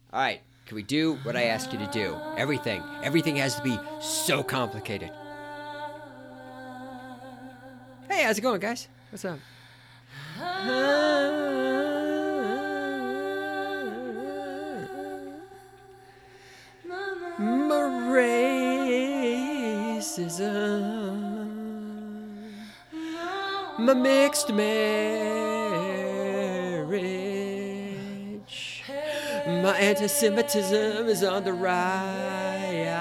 All right, can we do what I ask you to do? Everything. Everything has to be so complicated. Hey, how's it going, guys? What's up? Racism, my mixed marriage, my anti-Semitism is on the rise.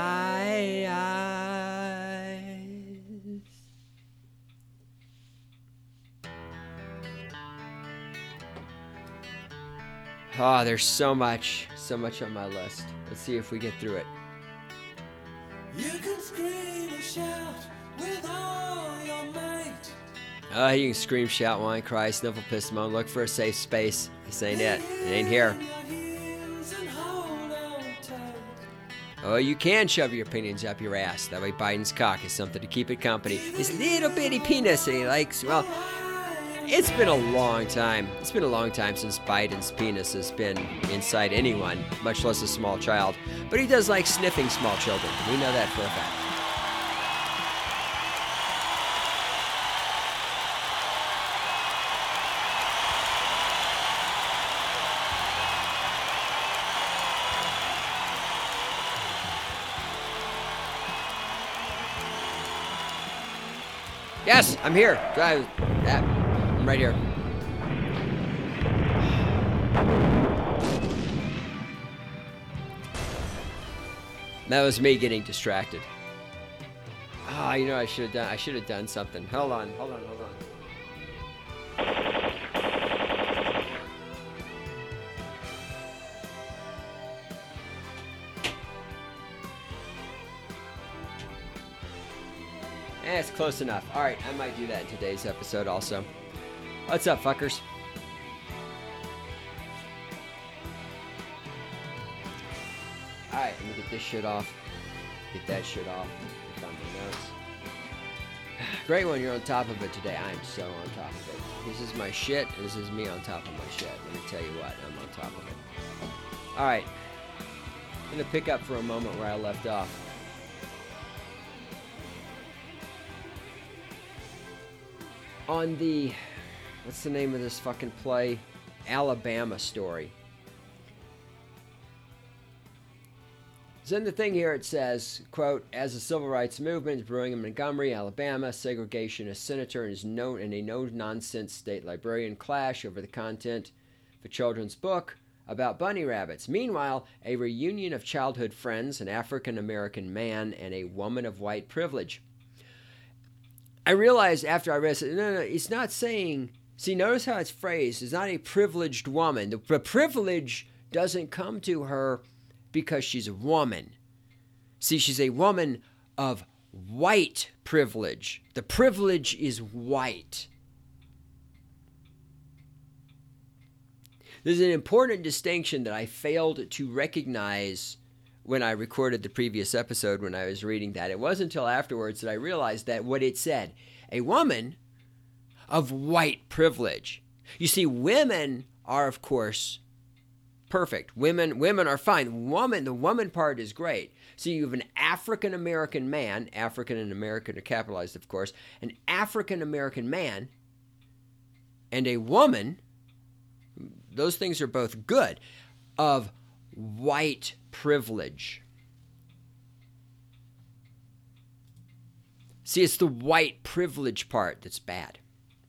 Oh, there's so much on my list. Let's see if we get through it. You can scream and shout with all your might. You can scream, shout, whine, cry, sniffle, piss, moan, look for a safe space. This ain't it. It ain't here. Oh, you can shove your opinions up your ass. That way Biden's cock is something to keep it company. His little bitty penis that he likes, well, it's been a long time. It's been a long time since Biden's penis has been inside anyone, much less a small child. But he does like sniffing small children. We know that for a fact. Yes, I'm here. I'm right here. That was me getting distracted. Ah, you know I should have done something. Hold on. It's close enough. All right, I might do that in today's episode also. What's up, fuckers? All right, let me get this shit off. Get that shit off. Get on my notes. Great one, you're on top of it today. I'm so on top of it. This is my shit. This is me on top of my shit. Let me tell you what, I'm on top of it. All right, I'm gonna pick up for a moment where I left off. On the, what's the name of this fucking play? Alabama Story. So in the thing here it says, quote, as the civil rights movement is brewing in Montgomery, Alabama, segregationist senator and a no-nonsense state librarian clash over the content of a children's book about bunny rabbits. Meanwhile, a reunion of childhood friends, an African-American man and a woman of white privilege. I realized after I read it, no, it's not saying, see, notice how it's phrased. It's not a privileged woman. The privilege doesn't come to her because she's a woman. See, she's a woman of white privilege. The privilege is white. There's an important distinction that I failed to recognize when I recorded the previous episode when I was reading that. It wasn't until afterwards that I realized that what it said, a woman of white privilege. You see, women are, of course, perfect. Women are fine. The woman part is great. So you have an African-American man, African and American are capitalized, of course, an African-American man and a woman, those things are both good, of white privilege. See, it's the white privilege part that's bad.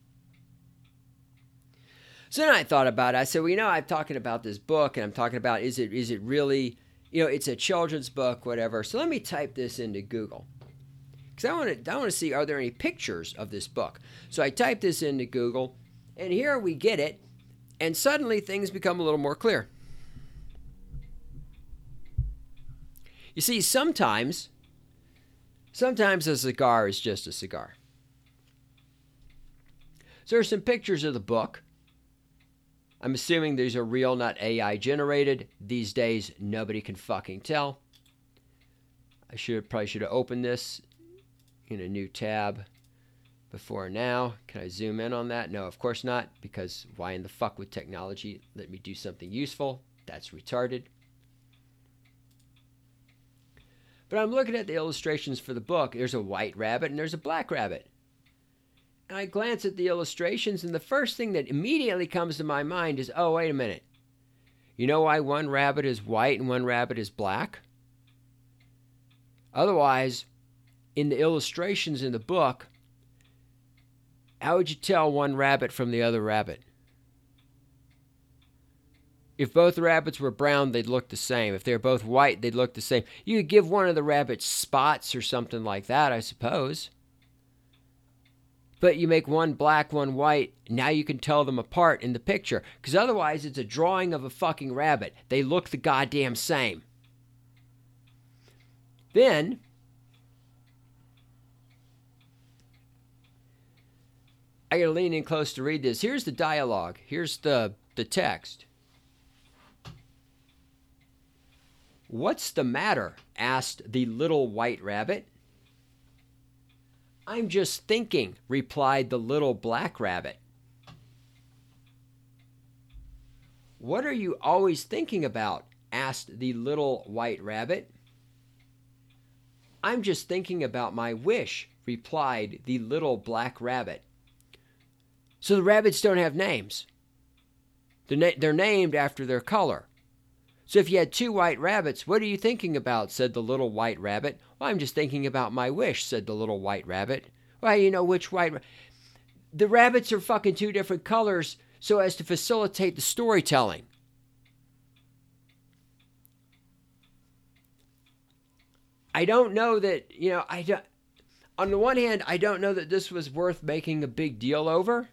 So then I thought about it. I said, well, I'm talking about this book, and I'm talking about, is it really, it's a children's book, whatever. So let me type this into Google. Because I want to see, are there any pictures of this book? So I type this into Google, and here we get it, and suddenly things become a little more clear. You see, sometimes a cigar is just a cigar. So there's some pictures of the book. I'm assuming these are real, not AI generated. These days, nobody can fucking tell. I probably should have opened this in a new tab before now. Can I zoom in on that? No, of course not, because why in the fuck would technology let me do something useful? That's retarded. But I'm looking at the illustrations for the book. There's a white rabbit and there's a black rabbit. And I glance at the illustrations, and the first thing that immediately comes to my mind is, oh, wait a minute. You know why one rabbit is white and one rabbit is black? Otherwise, in the illustrations in the book, how would you tell one rabbit from the other rabbit? If both rabbits were brown, they'd look the same. If they're both white, they'd look the same. You could give one of the rabbits spots or something like that, I suppose. But you make one black, one white, now you can tell them apart in the picture. Because otherwise, it's a drawing of a fucking rabbit. They look the goddamn same. Then, I gotta lean in close to read this. Here's the dialogue. Here's the text. "What's the matter?" asked the little white rabbit. "I'm just thinking," replied the little black rabbit. "What are you always thinking about?" asked the little white rabbit. "I'm just thinking about my wish," replied the little black rabbit. So the rabbits don't have names. They're named after their color. So if you had two white rabbits, "What are you thinking about?" said the little white rabbit. "Well, I'm just thinking about my wish," said the little white rabbit. "Well, you know which white... The rabbits are fucking two different colors so as to facilitate the storytelling. I don't know that, on the one hand, I don't know that this was worth making a big deal over.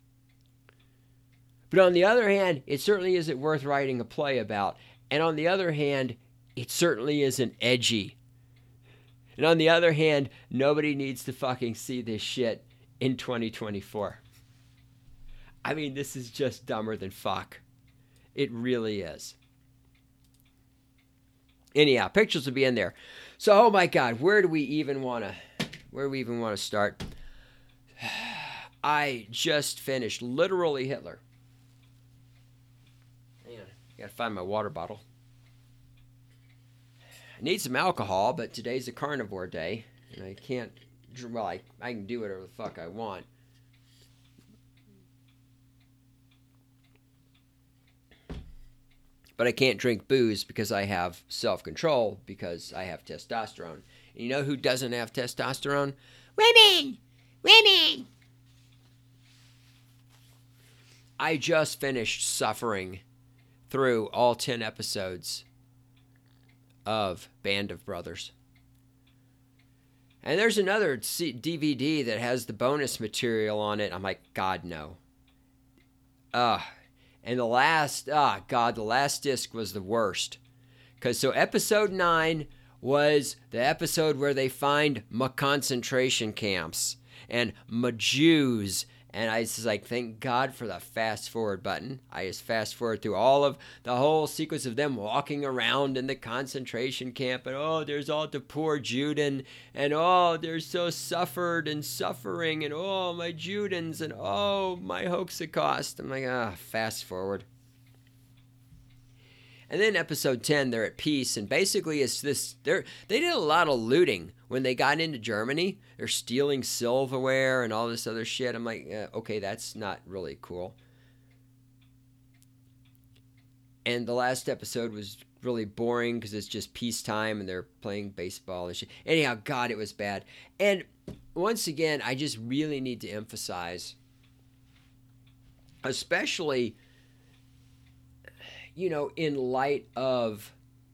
But on the other hand, it certainly isn't worth writing a play about. And on the other hand, it certainly isn't edgy. And on the other hand, nobody needs to fucking see this shit in 2024. I mean, this is just dumber than fuck. It really is. Anyhow, pictures will be in there. So, oh my God, where do we even want to start? I just finished literally Hitler. Hang on, gotta find my water bottle. I need some alcohol, but today's a carnivore day, and I can't. Well, I can do whatever the fuck I want. But I can't drink booze because I have self-control, because I have testosterone. And you know who doesn't have testosterone? Women! Women! I just finished suffering through all 10 episodes of Band of Brothers. And there's another DVD that has the bonus material on it. I'm like, God, no. And the last disc was the worst. So episode 9 was the episode where they find my concentration camps and my Jews. And I was like, thank God for the fast forward button. I just fast forward through all of the whole sequence of them walking around in the concentration camp. And oh, there's all the poor Juden. And oh, they're so suffered and suffering. And oh, my Judens. And oh, my Hoaxacost. I'm like, fast forward. And then episode 10, they're at peace. And basically it's this, they did a lot of looting when they got into Germany. They're stealing silverware and all this other shit. I'm like, okay, that's not really cool. And the last episode was really boring because it's just peacetime and they're playing baseball and shit. Anyhow, God, it was bad. And once again, I just really need to emphasize, especially, in light of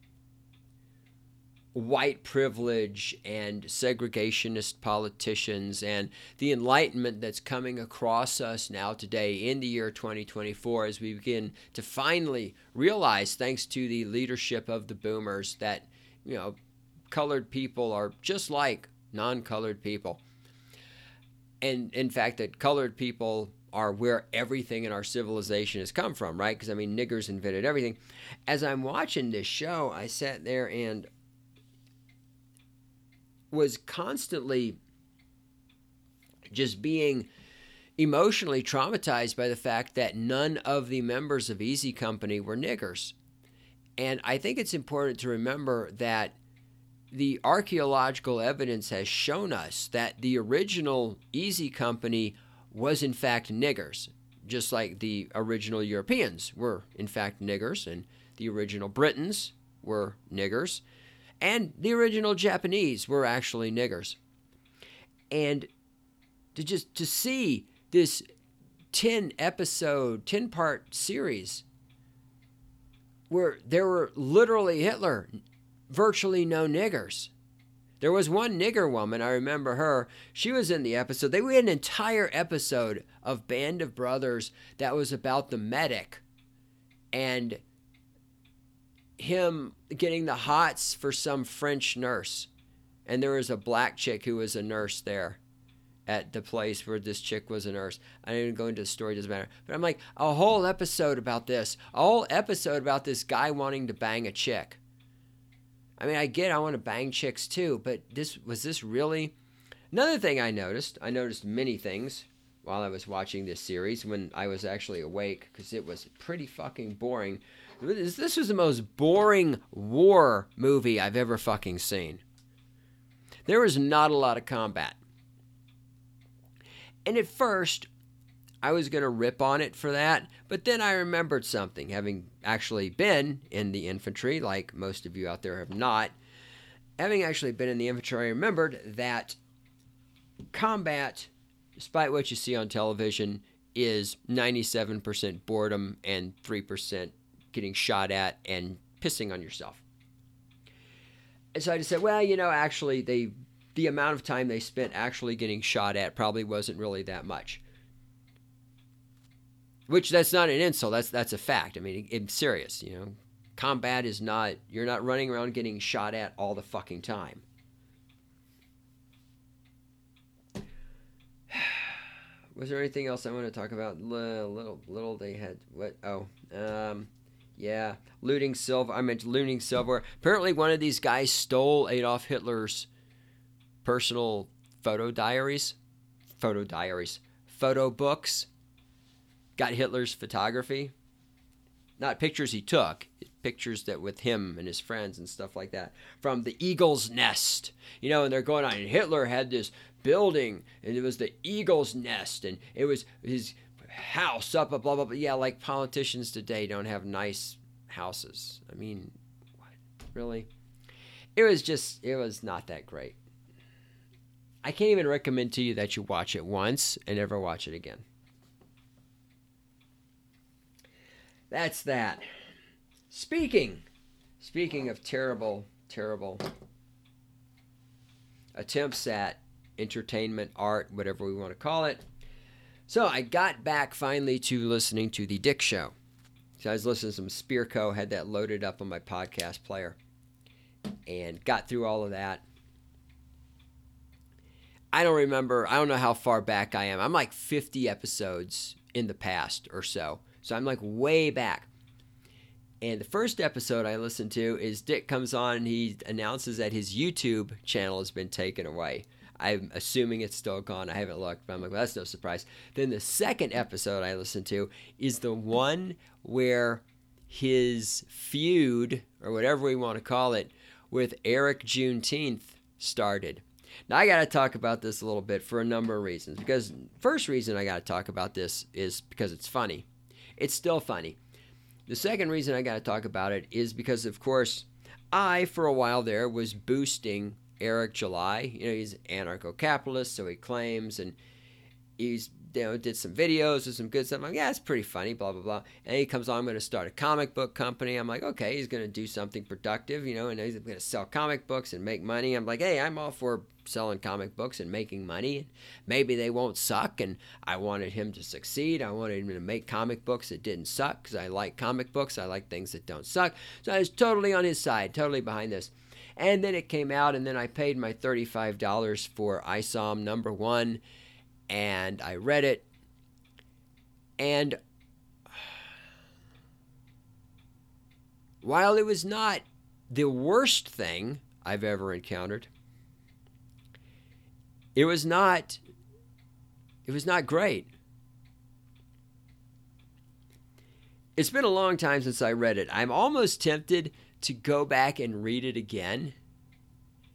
white privilege and segregationist politicians and the enlightenment that's coming across us now today in the year 2024 as we begin to finally realize, thanks to the leadership of the boomers, that, colored people are just like non-colored people. And in fact, that colored people are where everything in our civilization has come from, right? Because, niggers invented everything. As I'm watching this show, I sat there and was constantly just being emotionally traumatized by the fact that none of the members of Easy Company were niggers. And I think it's important to remember that the archaeological evidence has shown us that the original Easy Company was in fact niggers, just like the original Europeans were in fact niggers, and the original Britons were niggers, and the original Japanese were actually niggers. And to see this 10-part series where there were literally Hitler, virtually no niggers. There was one nigger woman, I remember her. She was in the episode. We had an entire episode of Band of Brothers that was about the medic and him getting the hots for some French nurse. And there was a black chick who was a nurse there at the place where this chick was a nurse. I didn't go into the story, doesn't matter. But I'm like, a whole episode about this. A whole episode about this guy wanting to bang a chick. I mean, I want to bang chicks too, but was this really? Another thing I noticed many things while I was watching this series when I was actually awake, because it was pretty fucking boring. This was the most boring war movie I've ever fucking seen. There was not a lot of combat. And at first, I was going to rip on it for that, but then I remembered something, having actually been in the infantry, like most of you out there have not. Having actually been in the infantry, I remembered that combat, despite what you see on television, is 97% boredom and 3% getting shot at and pissing on yourself. And so I just said, well, actually, the amount of time they spent actually getting shot at probably wasn't really that much. Which, that's not an insult, that's a fact. I mean, it's serious, Combat is not, you're not running around getting shot at all the fucking time. Was there anything else I want to talk about? Little they had, what? Oh, yeah, looting silver. I meant looting silver. Apparently one of these guys stole Adolf Hitler's personal photo books. Got Hitler's photography. Not pictures he took, pictures that with him and his friends and stuff like that. From the Eagle's Nest. And they're going on, and Hitler had this building, and it was the Eagle's Nest, and it was his house up, blah, blah, blah. Yeah, like politicians today don't have nice houses. I mean, what? Really? It was not that great. I can't even recommend to you that you watch it once and never watch it again. That's that. Speaking of terrible attempts at entertainment, art, whatever we want to call it. So I got back finally to listening to The Dick Show. So I was listening to some Spearco, had that loaded up on my podcast player, and got through all of that. I don't know how far back I am. I'm like 50 episodes in the past or so. So I'm like way back. And the first episode I listened to is Dick comes on and he announces that his YouTube channel has been taken away. I'm assuming it's still gone. I haven't looked, but I'm like, well, that's no surprise. Then the second episode I listened to is the one where his feud, or whatever we want to call it, with Eric Juneteenth started. Now, I got to talk about this a little bit for a number of reasons. Because first reason I got to talk about this is because it's funny. It's still funny. The second reason I got to talk about it is because, of course, I, for a while there, was boosting Eric July. He's anarcho-capitalist, so he claims, and he's did some videos with some good stuff. I'm like, yeah, it's pretty funny, blah, blah, blah. And he comes on, I'm going to start a comic book company. I'm like, okay, he's going to do something productive, and he's going to sell comic books and make money. I'm like, hey, I'm all for selling comic books and making money. Maybe they won't suck, and I wanted him to succeed. I wanted him to make comic books that didn't suck, because I like comic books. I like things that don't suck. So I was totally on his side, totally behind this. And then it came out, and then I paid my $35 for ISOM #1, and I read it, and while it was not the worst thing I've ever encountered, it was not great. It's been a long time since I read it. I'm almost tempted to go back and read it again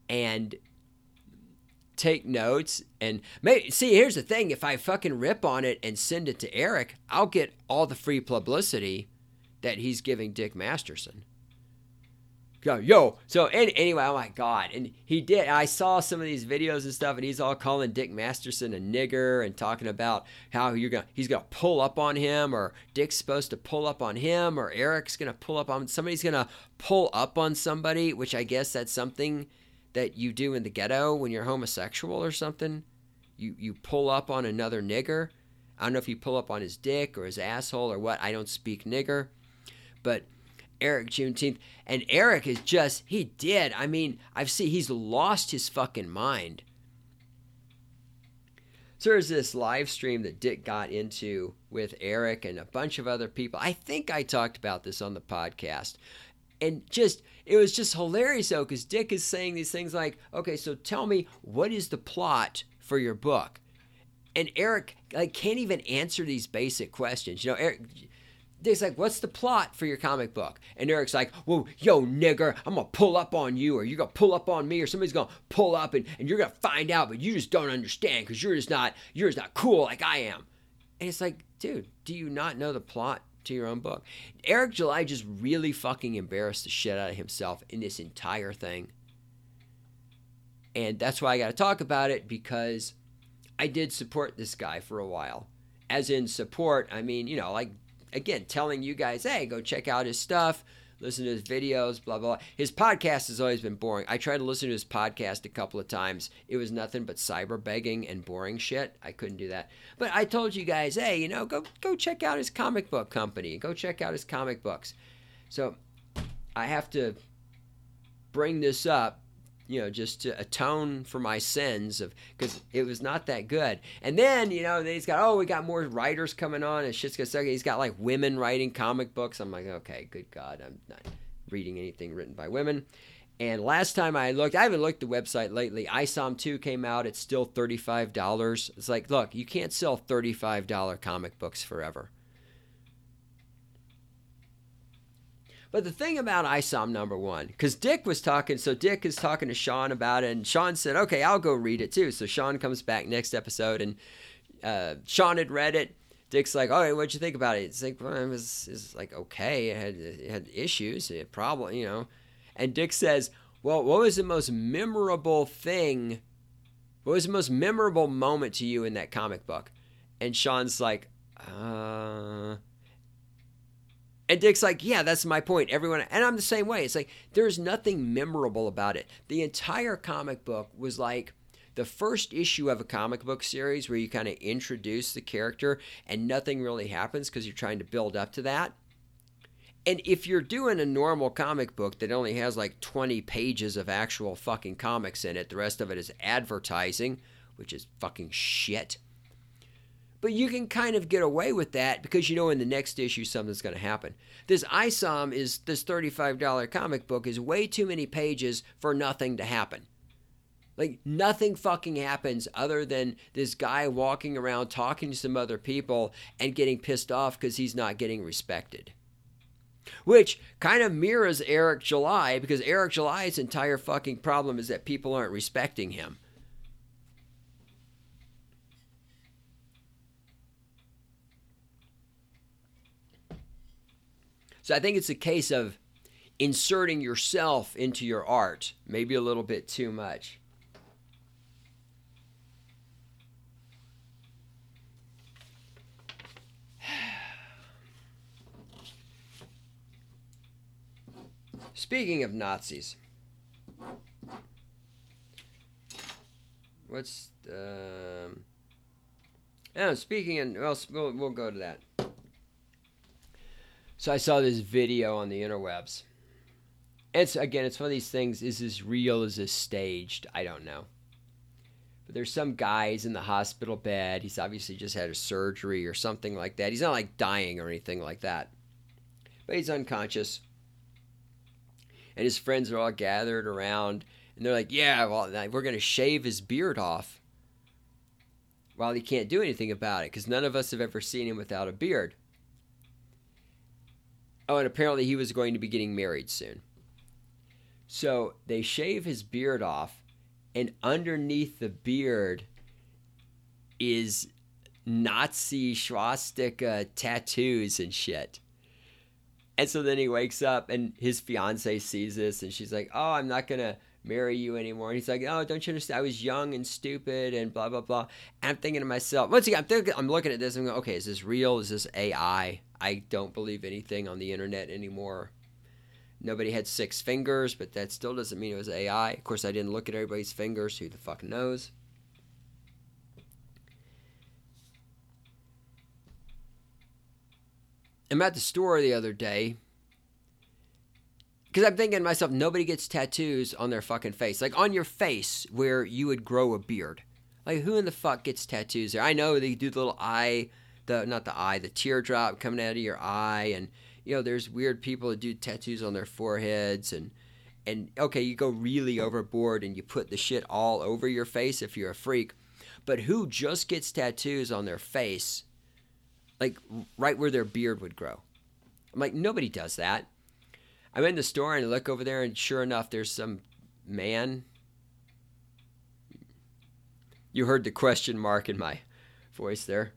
and take notes. And see, here's the thing. If I fucking rip on it and send it to Eric, I'll get all the free publicity that he's giving Dick Masterson. Yo, so anyway, oh my God. And he did. I saw some of these videos and stuff, and he's all calling Dick Masterson a nigger and talking about how he's going to pull up on him, or Dick's supposed to pull up on him, or Eric's going to pull up on somebody's going to pull up on somebody, which I guess that's something that you do in the ghetto when you're homosexual or something. You pull up on another nigger. I don't know if you pull up on his dick or his asshole or what. I don't speak nigger. But Eric Juneteenth, and Eric is just, he did. I mean, he's lost his fucking mind. So there's this live stream that Dick got into with Eric and a bunch of other people. I think I talked about this on the podcast. And it was just hilarious though, because Dick is saying these things like, okay, so tell me, what is the plot for your book? And Eric can't even answer these basic questions. Dick's like, what's the plot for your comic book? And Eric's like, well, yo, nigger, I'm going to pull up on you, or you're going to pull up on me, or somebody's going to pull up, and you're going to find out, but you just don't understand because you're just not cool like I am. And it's like, dude, do you not know the plot to your own book? Eric July just really fucking embarrassed the shit out of himself in this entire thing. And that's why I got to talk about it, because I did support this guy for a while. As in support, I mean, again, telling you guys, hey, go check out his stuff, listen to his videos, blah, blah, blah. His podcast has always been boring. I tried to listen to his podcast a couple of times. It was nothing but cyber begging and boring shit. I couldn't do that. But I told you guys, hey, go check out his comic book company. Go check out his comic books. So I have to bring this up, just to atone for my sins, because it was not that good. And then, then he's got, we got more writers coming on, and shit's gonna suck. He's got like women writing comic books. I'm like, okay, good God, I'm not reading anything written by women. And last time I looked, I haven't looked at the website lately. ISOM 2 came out. It's still $35. It's like, look, you can't sell $35 comic books forever. But the thing about ISOM #1, because Dick is talking to Sean about it, and Sean said, okay, I'll go read it too. So Sean comes back next episode, and Sean had read it. Dick's like, all right, what'd you think about it? It's like, well, it was like, okay, it had issues, it had problem, And Dick says, well, what was the most memorable thing? What was the most memorable moment to you in that comic book? And Sean's like, And Dick's like, yeah, that's my point. Everyone, and I'm the same way. It's like, there's nothing memorable about it. The entire comic book was like the first issue of a comic book series where you kind of introduce the character and nothing really happens because you're trying to build up to that. And if you're doing a normal comic book that only has like 20 pages of actual fucking comics in it, the rest of it is advertising, which is fucking shit. But you can kind of get away with that because in the next issue something's going to happen. This ISOM this $35 comic book is way too many pages for nothing to happen. Like, nothing fucking happens other than this guy walking around talking to some other people and getting pissed off because he's not getting respected. Which kind of mirrors Eric July, because Eric July's entire fucking problem is that people aren't respecting him. So I think it's a case of inserting yourself into your art, maybe a little bit too much. Speaking of Nazis, we'll go to that. So I saw this video on the interwebs. It's one of these things, is this real, is this staged? I don't know. But there's some guy, he's in the hospital bed. He's obviously just had a surgery or something like that. He's not like dying or anything like that. But he's unconscious. And his friends are all gathered around. And they're like, yeah, well, we're going to shave his beard off. While he can't do anything about it, because none of us have ever seen him without a beard. Oh, and apparently he was going to be getting married soon. So they shave his beard off, and underneath the beard is Nazi swastika tattoos and shit. And so then he wakes up and his fiance sees this and she's like, oh, I'm not going to marry you anymore. And he's like, oh, don't you understand? I was young and stupid and blah, blah, blah. And I'm thinking to myself, once again, I'm looking at this and I'm going, okay, is this real? Is this AI? I don't believe anything on the internet anymore. Nobody had 6 fingers, but that still doesn't mean it was AI. Of course, I didn't look at everybody's fingers. Who the fuck knows? I'm at the store the other day because I'm thinking to myself, nobody gets tattoos on their fucking face. Like on your face where you would grow a beard. Like who in the fuck gets tattoos there? I know they do the little eye, the teardrop coming out of your eye. And, you know, there's weird people that do tattoos on their foreheads. And okay, you go really overboard and you put the shit all over your face if you're a freak. But who just gets tattoos on their face? Like right where their beard would grow. I'm like, nobody does that. I'm in the store and I look over there and sure enough, there's some man. You heard the question mark in my voice there.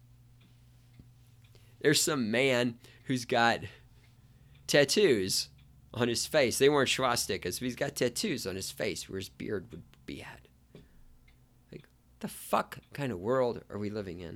There's some man who's got tattoos on his face. They weren't swastikas, but he's got tattoos on his face where his beard would be at. Like, what the fuck kind of world are we living in?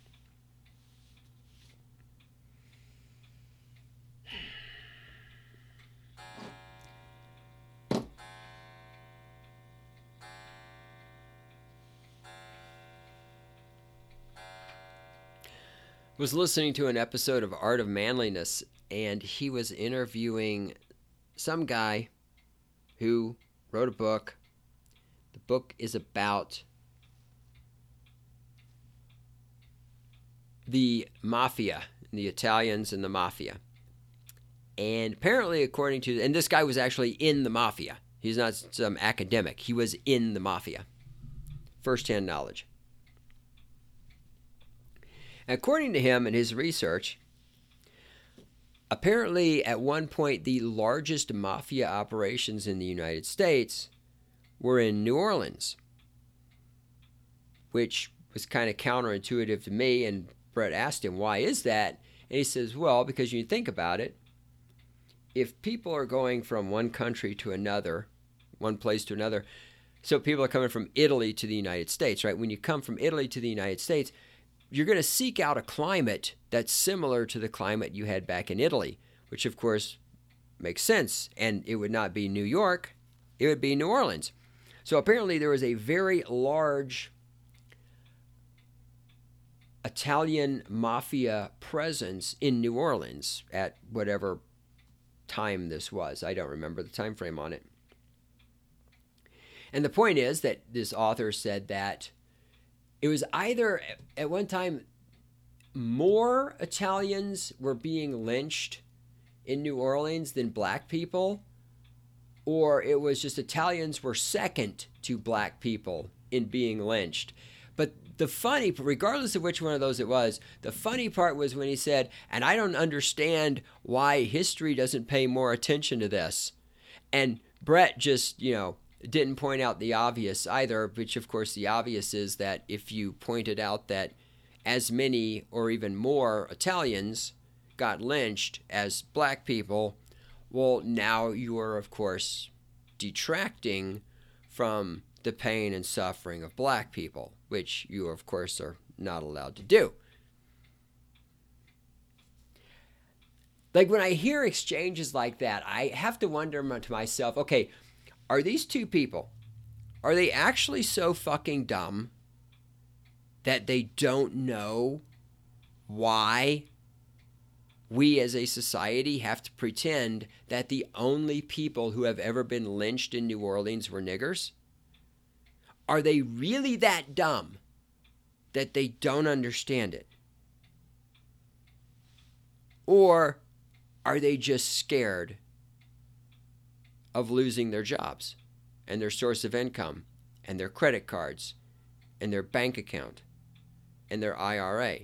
Was listening to an episode of Art of Manliness, and he was interviewing some guy who wrote a book. The book is about the mafia, the Italians and the mafia. And apparently, according to, and this guy was actually in the mafia. He's not some academic. He was in the mafia. First-hand knowledge. According to him and his research, apparently at one point the largest mafia operations in the United States were in New Orleans, which was kind of counterintuitive to me. And Brett asked him, why is that? And he says, well, because you think about it, if people are going from one country to another, one place to another, so people are coming from Italy to the United States, right? When you come from Italy to the United States, you're going to seek out a climate that's similar to the climate you had back in Italy, which of course makes sense. And it would not be New York, it would be New Orleans. So apparently there was a very large Italian mafia presence in New Orleans at whatever time this was. I don't remember the time frame on it. And the point is that this author said that it was either at one time more Italians were being lynched in New Orleans than black people, or it was just Italians were second to black people in being lynched. But the funny, regardless of which one of those it was, the funny part was when he said, and I don't understand why history doesn't pay more attention to this. And Brett just, didn't point out the obvious either, which of course the obvious is that if you pointed out that as many or even more Italians got lynched as black people, well, now you are of course detracting from the pain and suffering of black people, which you of course are not allowed to do. Like when I hear exchanges like that, I have to wonder to myself, okay, are these two people, are they actually so fucking dumb that they don't know why we as a society have to pretend that the only people who have ever been lynched in New Orleans were niggers? Are they really that dumb that they don't understand it? Or are they just scared of losing their jobs and their source of income and their credit cards and their bank account and their IRA?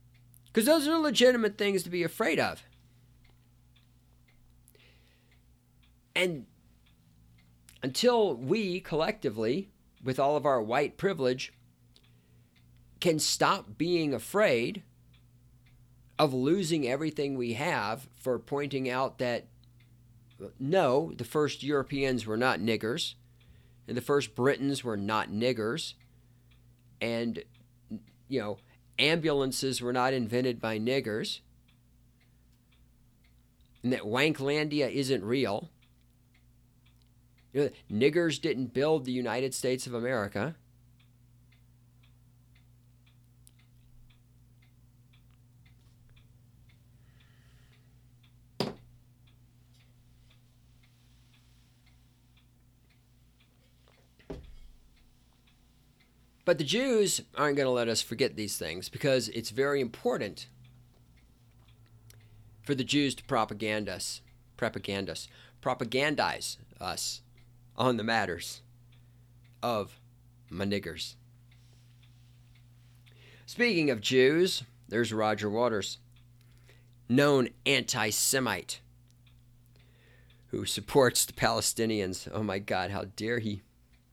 Because those are legitimate things to be afraid of. And until we collectively, with all of our white privilege, can stop being afraid of losing everything we have for pointing out that, no, the first Europeans were not niggers, and the first Britons were not niggers, and, ambulances were not invented by niggers, and that Wanklandia isn't real. Niggers didn't build the United States of America. But the Jews aren't going to let us forget these things, because it's very important for the Jews to propagandize us on the matters of my niggers. Speaking of Jews, there's Roger Waters, known anti-Semite, who supports the Palestinians. Oh my God, how dare he?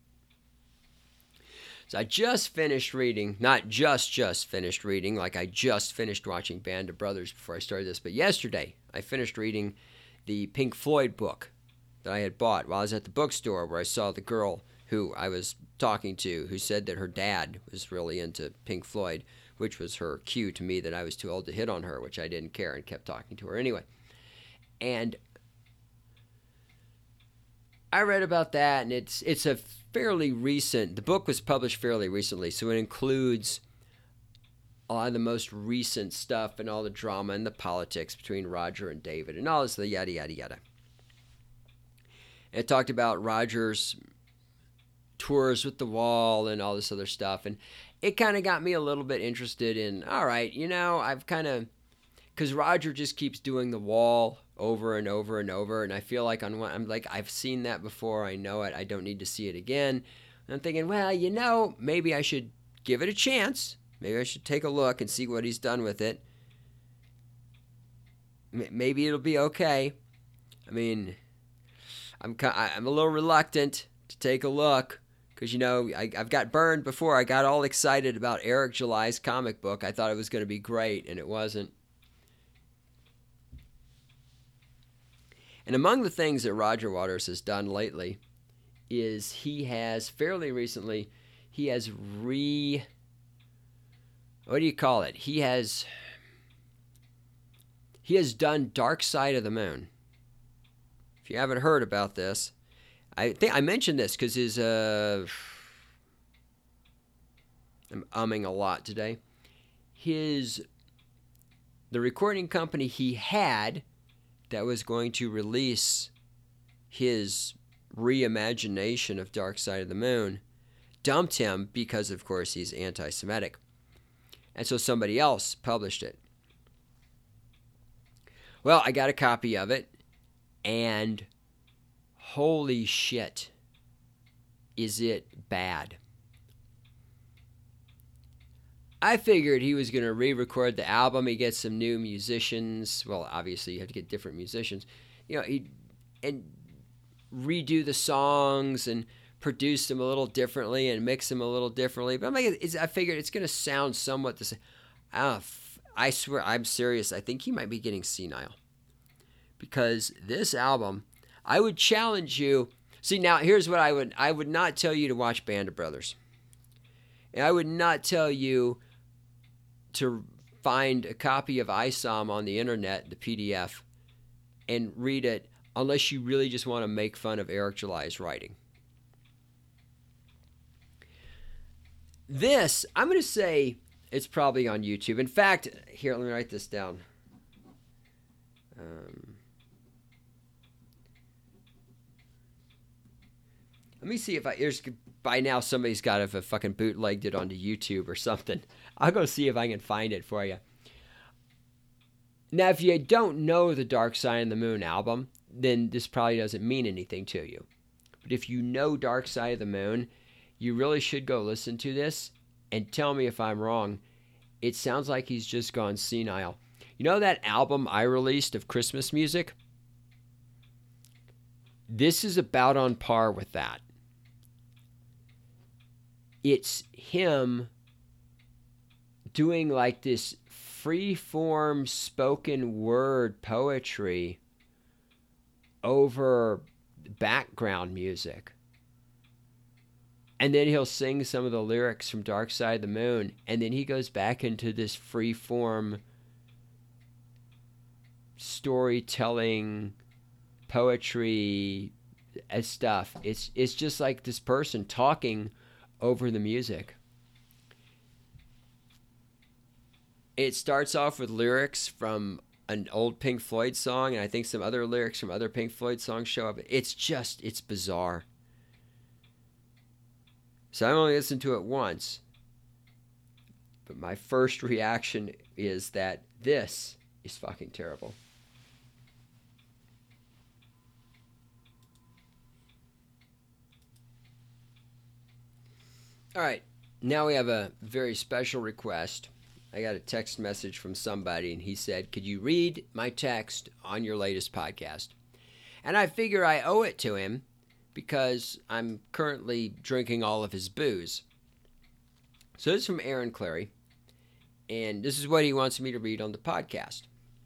So I just finished reading, not just finished reading, like I just finished watching Band of Brothers before I started this, but yesterday I finished reading the Pink Floyd book that I had bought while I was at the bookstore, where I saw the girl who I was talking to who said that her dad was really into Pink Floyd, which was her cue to me that I was too old to hit on her, which I didn't care and kept talking to her anyway. And I read about that, and it's a fairly recent, the book was published fairly recently, so it includes a lot of the most recent stuff and all the drama and the politics between Roger and David and all this, the yada, yada, yada. And it talked about Roger's tours with The Wall and all this other stuff, and it kind of got me a little bit interested in, all right, I've kind of, because Roger just keeps doing The Wall over and over and over, and I feel like I'm like, I've seen that before, I know it, I don't need to see it again. And I'm thinking, well, maybe I should give it a chance. Maybe I should take a look and see what he's done with it. Maybe it'll be okay. I mean, I'm a little reluctant to take a look, because I've got burned before. I got all excited about Eric July's comic book. I thought it was going to be great, and it wasn't. And among the things that Roger Waters has done lately is he has fairly recently, he has He has done Dark Side of the Moon. If you haven't heard about this, I think I mentioned this because I'm umming a lot today. The recording company he had that was going to release his reimagination of Dark Side of the Moon dumped him because, of course, he's anti-Semitic. And so somebody else published it. Well, I got a copy of it, and holy shit, is it bad. I figured he was going to re-record the album. He gets some new musicians. Well, obviously you have to get different musicians. And redo the songs and produce them a little differently and mix them a little differently. But I figured it's going to sound somewhat the same. I swear, I'm serious. I think he might be getting senile. Because this album, I would challenge you. See, now here's what I would not tell you to watch Band of Brothers. And I would not tell you to find a copy of ISOM on the internet, the PDF, and read it unless you really just want to make fun of Eric July's writing. This, I'm going to say it's probably on YouTube. In fact, here, let me write this down. Let me see if by now somebody's got to have fucking bootlegged it onto YouTube or something. I'll go see if I can find it for you. Now, if you don't know the Dark Side of the Moon album, then this probably doesn't mean anything to you. But if you know Dark Side of the Moon, you really should go listen to this and tell me if I'm wrong. It sounds like he's just gone senile. You know that album I released of Christmas music? This is about on par with that. It's him doing like this free-form spoken word poetry over background music. And then he'll sing some of the lyrics from Dark Side of the Moon, and then he goes back into this free-form storytelling poetry stuff. It's just like this person talking over the music. It starts off with lyrics from an old Pink Floyd song, and I think some other lyrics from other Pink Floyd songs show up. It's bizarre. So I only listened to it once, but my first reaction is that this is fucking terrible. All right, now we have a very special request. I got a text message from somebody, and he said, could you read my text on your latest podcast? And I figure I owe it to him because I'm currently drinking all of his booze. So this is from Aaron Clary, and this is what he wants me to read on the podcast.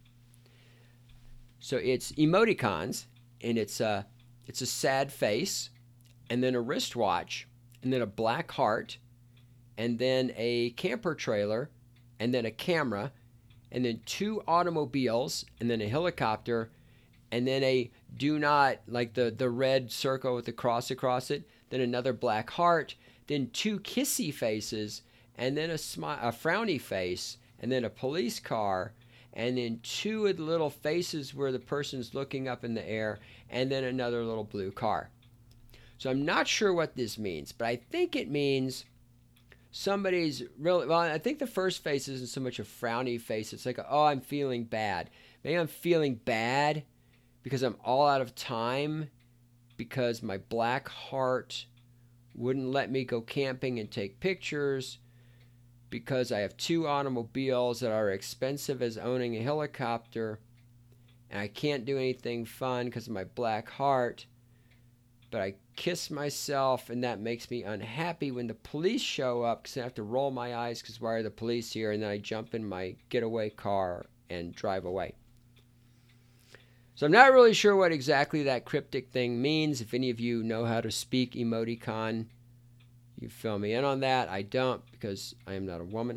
So it's emoticons, and it's a sad face, and then a wristwatch, and then a black heart, and then a camper trailer, and then a camera, and then 2 automobiles, and then a helicopter, and then a do not, like the red circle with the cross across it, then another black heart, then 2 kissy faces, and then a frowny face, and then a police car, and then 2 of the little faces where the person's looking up in the air, and then another little blue car. So I'm not sure what this means, but I think it means somebody's really, well, I think the first face isn't so much a frowny face. It's like, oh, I'm feeling bad. Maybe I'm feeling bad because I'm all out of time because my black heart wouldn't let me go camping and take pictures, because I have 2 automobiles that are expensive as owning a helicopter, and I can't do anything fun because of my black heart, but I kiss myself, and that makes me unhappy when the police show up because I have to roll my eyes because why are the police here, and then I jump in my getaway car and drive away. So I'm not really sure what exactly that cryptic thing means. If any of you know how to speak emoticon, you fill me in on that. I don't, because I am not a woman.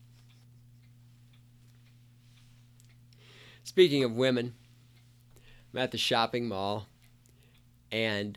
Speaking of women, I'm at the shopping mall, and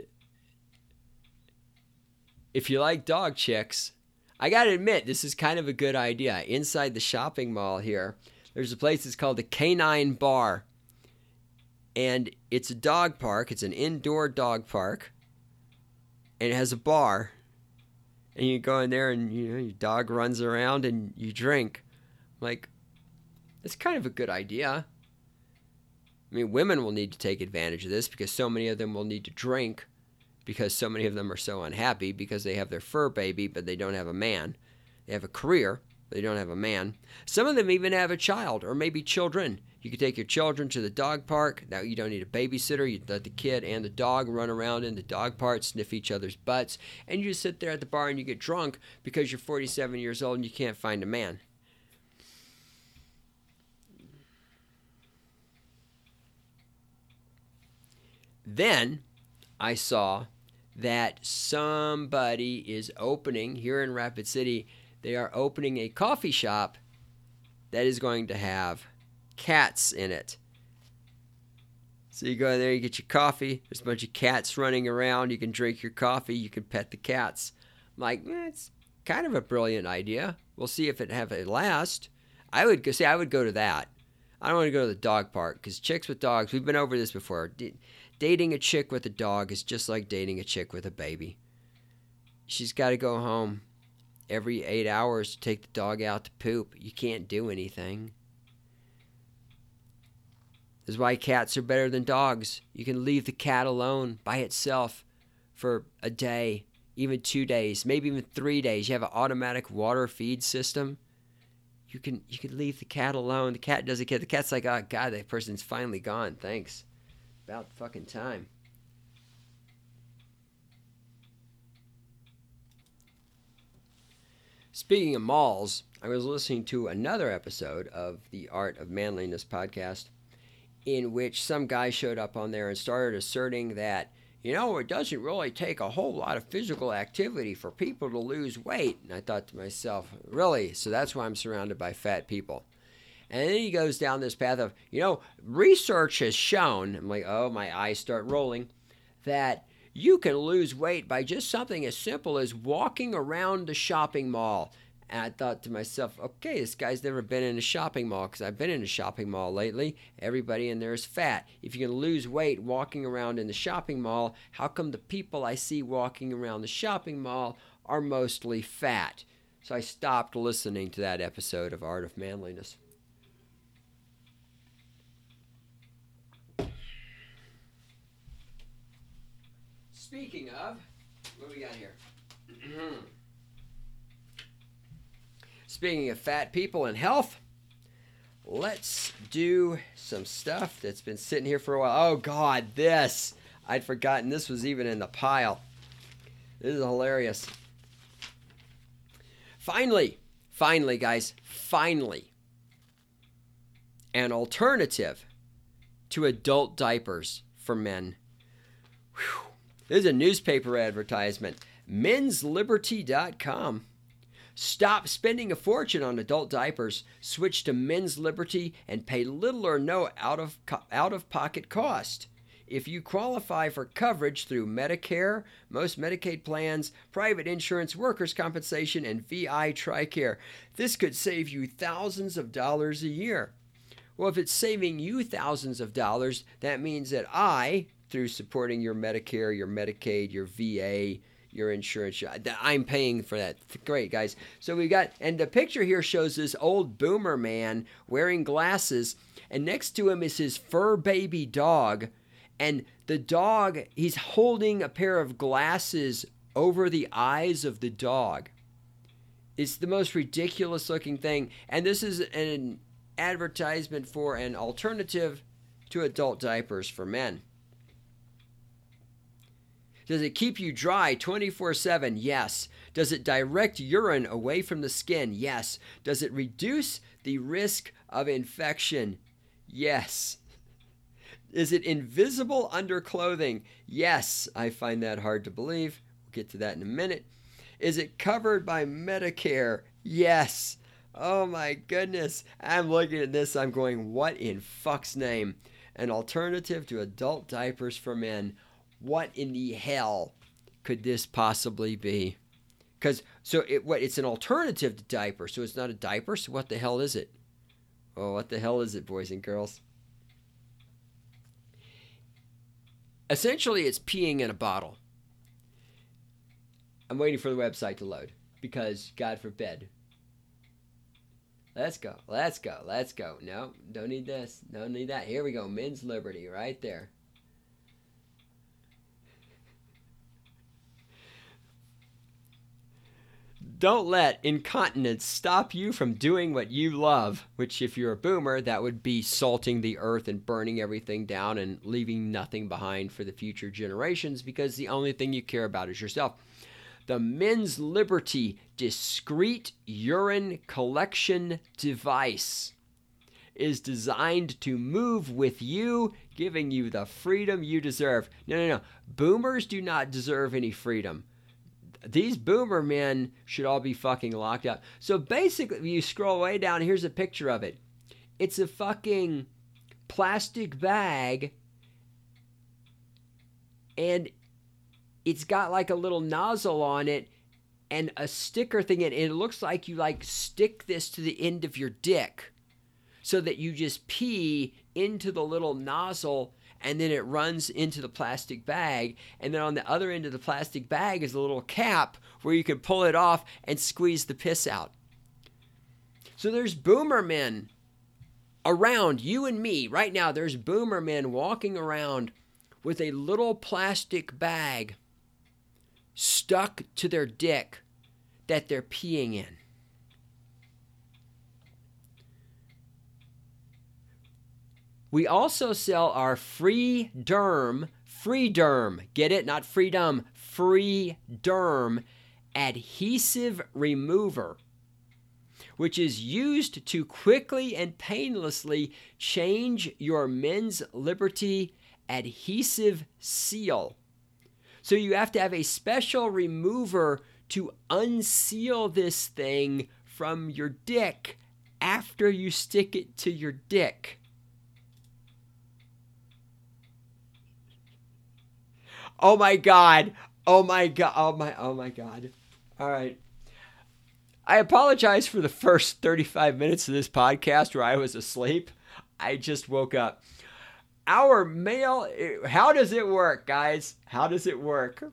if you like dog chicks, I gotta admit, this is kind of a good idea. Inside the shopping mall here, there's a place that's called the Canine Bar. And it's a dog park. It's an indoor dog park. And it has a bar. And you go in there and, your dog runs around and you drink. Like, it's kind of a good idea. I mean, women will need to take advantage of this because so many of them will need to drink because so many of them are so unhappy because they have their fur baby, but they don't have a man. They have a career, but they don't have a man. Some of them even have a child or maybe children. You can take your children to the dog park. Now you don't need a babysitter. You let the kid and the dog run around in the dog park, sniff each other's butts, and you just sit there at the bar and you get drunk because you're 47 years old and you can't find a man. Then I saw that somebody is opening here in Rapid City. They are opening a coffee shop that is going to have cats in it. So you go in there, you get your coffee. There's a bunch of cats running around. You can drink your coffee. You can pet the cats. I'm like, it's kind of a brilliant idea. We'll see if it lasts. I would go to that. I don't want to go to the dog park because chicks with dogs, we've been over this before. Dating a chick with a dog is just like dating a chick with a baby. She's got to go home every 8 hours to take the dog out to poop. You can't do anything. This is why cats are better than dogs. You can leave the cat alone by itself for a day, even 2 days, maybe even 3 days. You have an automatic water feed system. You can leave the cat alone. The cat doesn't care. The cat's like, oh, God, that person's finally gone. Thanks. About fucking time. Speaking of malls, I was listening to another episode of the Art of Manliness podcast in which some guy showed up on there and started asserting that, it doesn't really take a whole lot of physical activity for people to lose weight. And I thought to myself, really? So that's why I'm surrounded by fat people. And then he goes down this path of, research has shown, I'm like, oh, my eyes start rolling, that you can lose weight by just something as simple as walking around the shopping mall. And I thought to myself, okay, this guy's never been in a shopping mall, because I've been in a shopping mall lately. Everybody in there is fat. If you can lose weight walking around in the shopping mall, how come the people I see walking around the shopping mall are mostly fat? So I stopped listening to that episode of Art of Manliness. Speaking of, what do we got here? Speaking of fat people and health, let's do some stuff that's been sitting here for a while. Oh, God, this. I'd forgotten this was even in the pile. This is hilarious. Finally, guys, an alternative to adult diapers for men. Whew. This is a newspaper advertisement. mensliberty.com. Stop spending a fortune on adult diapers. Switch to Men's Liberty and pay little or no out-of-pocket cost. If you qualify for coverage through Medicare, most Medicaid plans, private insurance, workers' compensation, and VI TRICARE, this could save you thousands of dollars a year. Well, if it's saving you thousands of dollars, that means that I, through supporting your Medicare, your Medicaid, your VA, your insurance, I'm paying for that. Great, guys. So we got, and the picture here shows this old boomer man wearing glasses, and next to him is his fur baby dog, and the dog, he's holding a pair of glasses over the eyes of the dog. It's the most ridiculous looking thing, and this is an advertisement for an alternative to adult diapers for men. Does it keep you dry 24/7? Yes. Does it direct urine away from the skin? Yes. Does it reduce the risk of infection? Yes. Is it invisible under clothing? Yes. I find that hard to believe. We'll get to that in a minute. Is it covered by Medicare? Yes. Oh my goodness. I'm looking at this. I'm going, what in fuck's name? An alternative to adult diapers for men. What in the hell could this possibly be? Because it's an alternative to diaper, so it's not a diaper. So what the hell is it? Oh, what the hell is it, boys and girls? Essentially, it's peeing in a bottle. I'm waiting for the website to load because, God forbid. Let's go. No, don't need this. Don't need that. Here we go. Men's Liberty right there. Don't let incontinence stop you from doing what you love, which if you're a boomer, that would be salting the earth and burning everything down and leaving nothing behind for the future generations because the only thing you care about is yourself. The Men's Liberty Discreet Urine Collection Device is designed to move with you, giving you the freedom you deserve. No. Boomers do not deserve any freedom. These boomer men should all be fucking locked up. So basically, if you scroll way down, here's a picture of it. It's a fucking plastic bag, and it's got like a little nozzle on it and a sticker thing, and it looks like you like stick this to the end of your dick so that you just pee into the little nozzle and then it runs into the plastic bag, and then on the other end of the plastic bag is a little cap where you can pull it off and squeeze the piss out. So there's boomer men around you and me right now. There's boomer men walking around with a little plastic bag stuck to their dick that they're peeing in. We also sell our free derm, get it? Not freedom, free derm adhesive remover, which is used to quickly and painlessly change your Men's Liberty adhesive seal. So you have to have a special remover to unseal this thing from your dick after you stick it to your dick. Oh my God. Oh my God. Oh my God. All right. I apologize for the first 35 minutes of this podcast where I was asleep. I just woke up. Our mail, how does it work, guys? How does it work?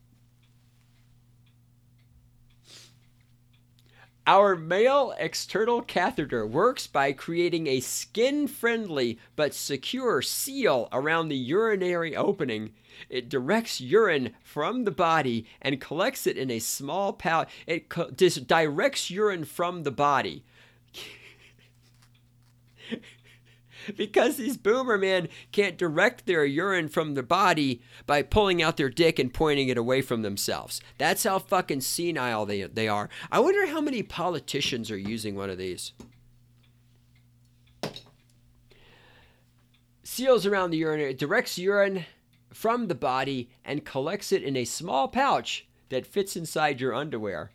Our male external catheter works by creating a skin-friendly but secure seal around the urinary opening. It directs urine from the body and collects it in a small pouch. It directs urine from the body. Because these boomer men can't direct their urine from the body by pulling out their dick and pointing it away from themselves. That's how fucking senile they are. I wonder how many politicians are using one of these. Seals around the urinary, directs urine from the body and collects it in a small pouch that fits inside your underwear.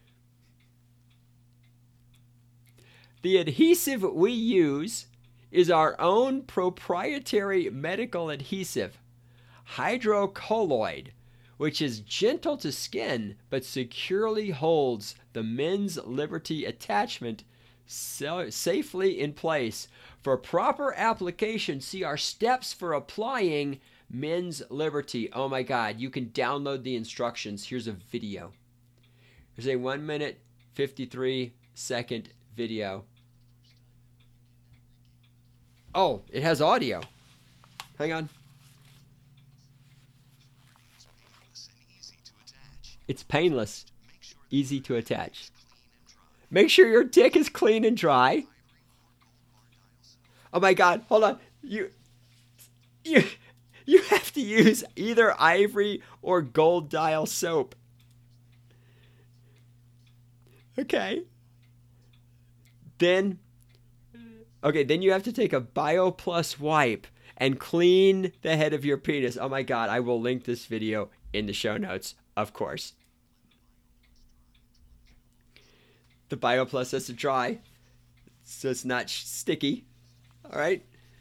The adhesive we use is our own proprietary medical adhesive, hydrocolloid, which is gentle to skin but securely holds the Men's Liberty attachment safely in place. For proper application, see our steps for applying Men's Liberty. Oh my God, you can download the instructions. Here's a video. There's a 1 minute, 53 second video. Oh, it has audio. Hang on. It's painless, easy to attach. Make sure your dick is clean and dry. Oh my God, hold on. You have to use either ivory or gold dial soap. Okay. Then you have to take a BioPlus wipe and clean the head of your penis. Oh my God, I will link this video in the show notes, of course. The BioPlus has to dry, so it's not sticky. All right.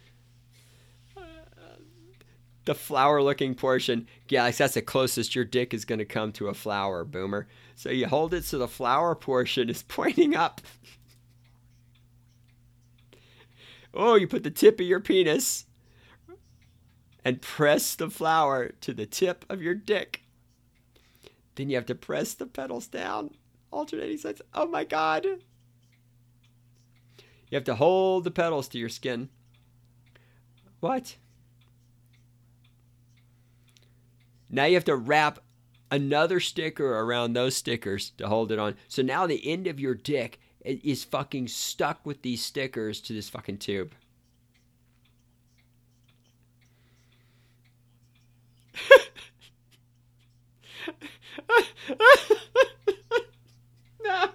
The flower-looking portion, yeah, that's the closest your dick is going to come to a flower, boomer. So you hold it so the flower portion is pointing up. Oh, you put the tip of your penis and press the flower to the tip of your dick. Then you have to press the petals down, alternating sides. Oh my God. You have to hold the petals to your skin. What? Now you have to wrap another sticker around those stickers to hold it on. So now the end of your dick is fucking stuck with these stickers to this fucking tube. No.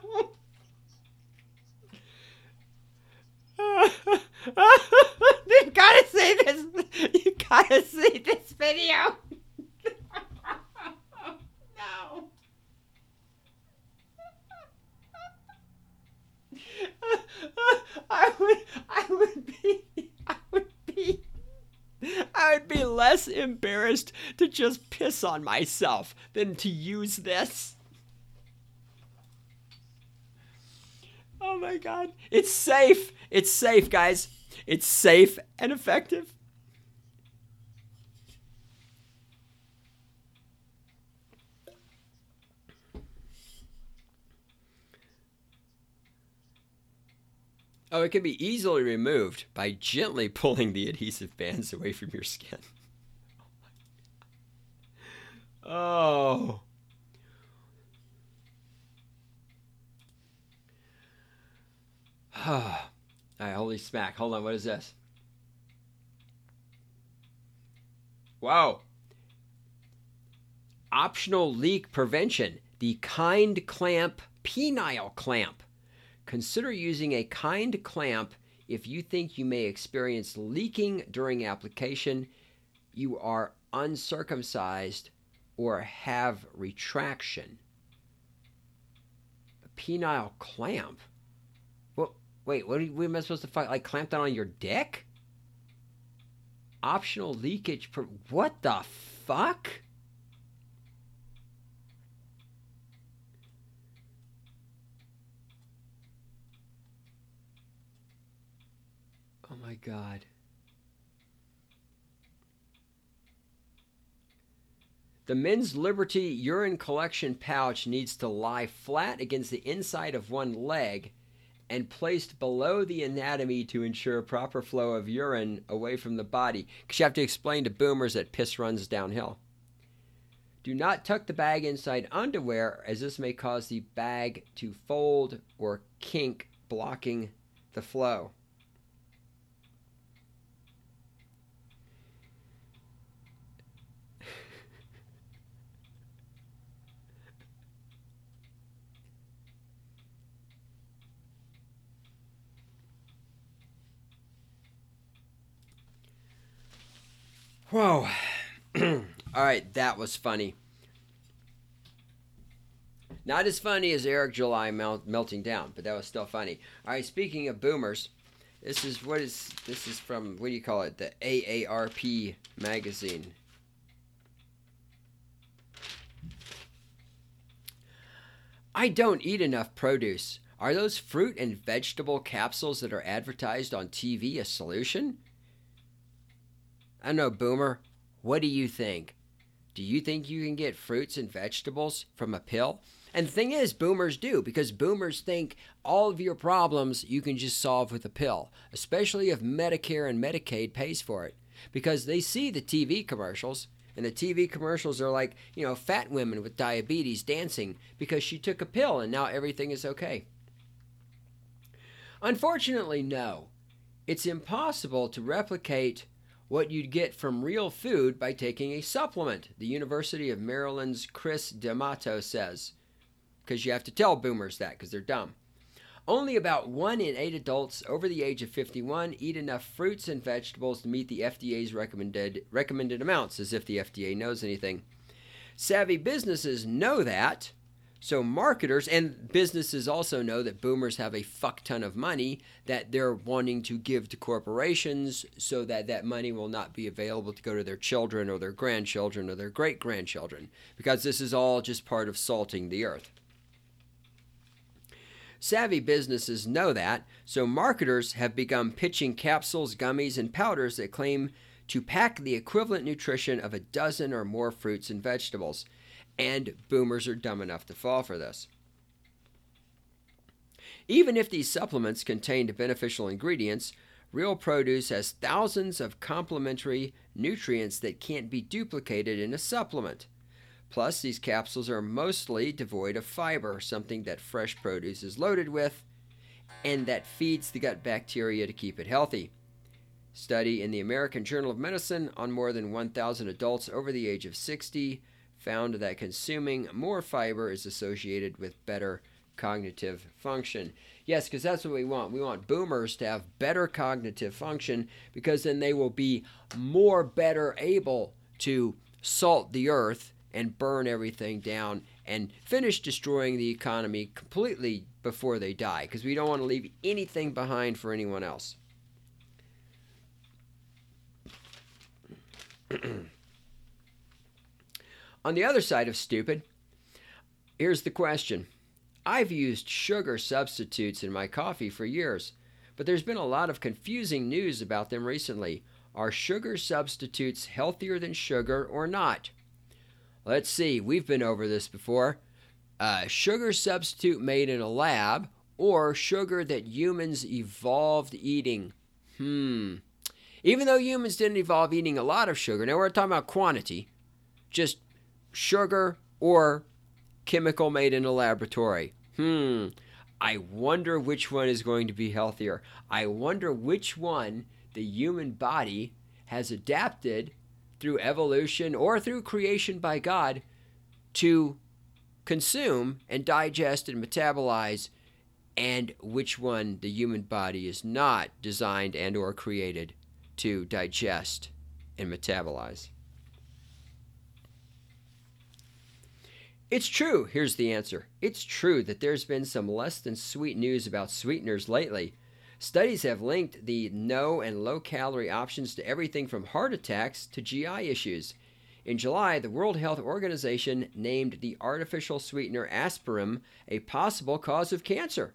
You gotta see this. You gotta see this video. No. I would be less embarrassed to just piss on myself than to use this. Oh my God. It's safe. It's safe, guys. It's safe and effective. Oh, it can be easily removed by gently pulling the adhesive bands away from your skin. Oh. All right, holy smack. Hold on, what is this? Wow. Optional leak prevention. the kind clamp penile clamp. Consider using a kind clamp if you think you may experience leaking during application, you are uncircumcised, or have retraction. A penile clamp? Well, wait, what am I supposed to find? Like clamp that on your dick? Optional leakage. What the fuck? Oh my God. The Men's Liberty urine collection pouch needs to lie flat against the inside of one leg and placed below the anatomy to ensure proper flow of urine away from the body. Because you have to explain to boomers that piss runs downhill. Do not tuck the bag inside underwear, as this may cause the bag to fold or kink, blocking the flow. Whoa. All right, that was funny. Not as funny as Eric July melting down, but that was still funny. All right, speaking of boomers, this is from, what do you call it? The AARP magazine. I don't eat enough produce. Are those fruit and vegetable capsules that are advertised on TV a solution? I don't know, boomer. What do you think? Do you think you can get fruits and vegetables from a pill? And the thing is, boomers do, because boomers think all of your problems you can just solve with a pill, especially if Medicare and Medicaid pays for it, because they see the TV commercials, and the TV commercials are like, fat women with diabetes dancing because she took a pill and now everything is okay. Unfortunately, no. It's impossible to replicate what you'd get from real food by taking a supplement, the University of Maryland's Chris D'Amato says. Because you have to tell boomers that, because they're dumb. Only about 1 in 8 adults over the age of 51 eat enough fruits and vegetables to meet the FDA's recommended amounts, as if the FDA knows anything. Savvy businesses know that, so marketers and businesses also know that boomers have a fuck ton of money that they're wanting to give to corporations so that that money will not be available to go to their children or their grandchildren or their great-grandchildren, because this is all just part of salting the earth. Savvy businesses know that, so marketers have begun pitching capsules, gummies, and powders that claim to pack the equivalent nutrition of a dozen or more fruits and vegetables. And boomers are dumb enough to fall for this. Even if these supplements contained beneficial ingredients, real produce has thousands of complementary nutrients that can't be duplicated in a supplement. Plus, these capsules are mostly devoid of fiber, something that fresh produce is loaded with, and that feeds the gut bacteria to keep it healthy. Study in the American Journal of Medicine on more than 1,000 adults over the age of 60 found that consuming more fiber is associated with better cognitive function. Yes, because that's what we want. We want boomers to have better cognitive function, because then they will be more better able to salt the earth and burn everything down and finish destroying the economy completely before they die, because we don't want to leave anything behind for anyone else. On the other side of stupid, here's the question. I've used sugar substitutes in my coffee for years, but there's been a lot of confusing news about them recently. Are sugar substitutes healthier than sugar or not? Let's see, we've been over this before. Sugar substitute made in a lab, or sugar that humans evolved eating. Even though humans didn't evolve eating a lot of sugar, now we're talking about quantity, just sugar or chemical made in a laboratory. I wonder which one is going to be healthier. I wonder which one the human body has adapted through evolution or through creation by God to consume and digest and metabolize, and which one the human body is not designed and or created to digest and metabolize. It's true, here's the answer. It's true that there's been some less than sweet news about sweeteners lately. Studies have linked the no and low calorie options to everything from heart attacks to GI issues. In July, the World Health Organization named the artificial sweetener aspirin a possible cause of cancer.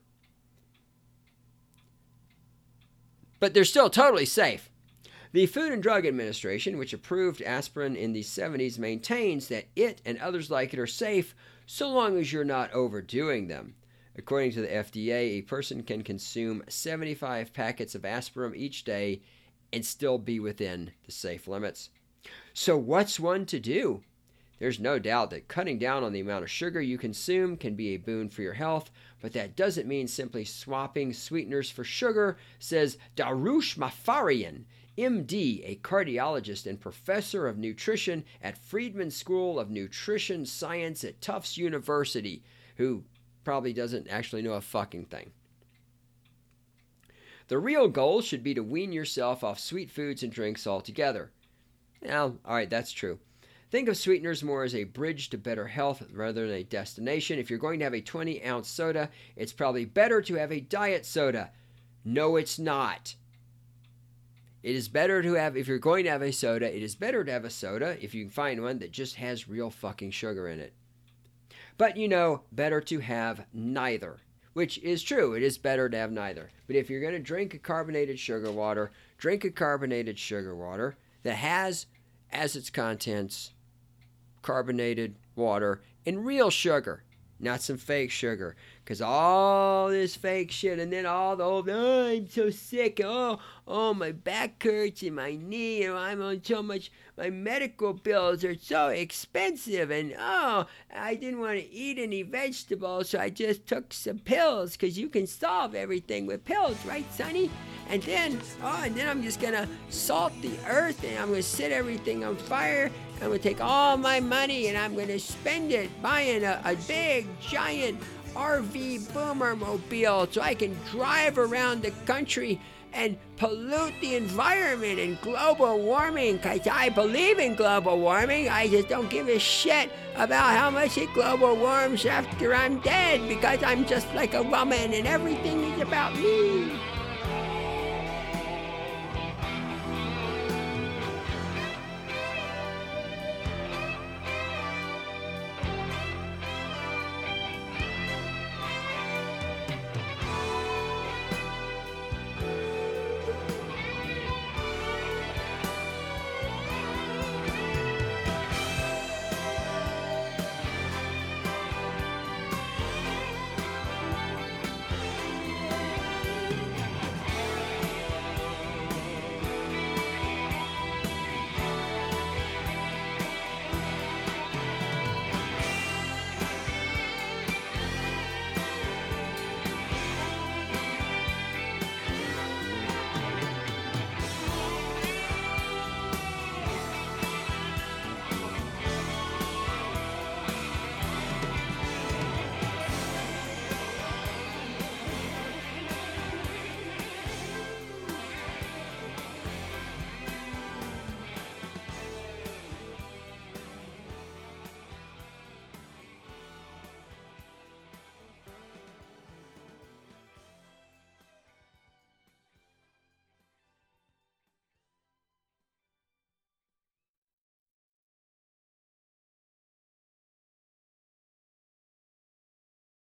But they're still totally safe. The Food and Drug Administration, which approved aspirin in the 70s, maintains that it and others like it are safe so long as you're not overdoing them. According to the FDA, a person can consume 75 packets of aspirin each day and still be within the safe limits. So what's one to do? There's no doubt that cutting down on the amount of sugar you consume can be a boon for your health, but that doesn't mean simply swapping sweeteners for sugar, says Darush Mafarian, MD, a cardiologist and professor of nutrition at Friedman School of Nutrition Science at Tufts University, who probably doesn't actually know a fucking thing. The real goal should be to wean yourself off sweet foods and drinks altogether. Now, all right, that's true. Think of sweeteners more as a bridge to better health rather than a destination. If you're going to have a 20-ounce soda, it's probably better to have a diet soda. No, it's not. It is better to have, if you're going to have a soda, it is better to have a soda if you can find one that just has real fucking sugar in it. But, better to have neither, which is true. It is better to have neither. But if you're going to drink a carbonated sugar water, drink a carbonated sugar water that has as its contents carbonated water and real sugar, not some fake sugar. Because all this fake shit, and then all the old, oh, I'm so sick, oh, my back hurts and my knee, and I'm on so much, my medical bills are so expensive, and oh, I didn't want to eat any vegetables, so I just took some pills, because you can solve everything with pills, right, Sonny? And then I'm just going to salt the earth, and I'm going to set everything on fire. I'm going to take all my money, and I'm going to spend it buying a big, giant RV boomer mobile so I can drive around the country and pollute the environment and global warming, because I believe in global warming. I just don't give a shit about how much it global warms after I'm dead, because I'm just like a woman and everything is about me.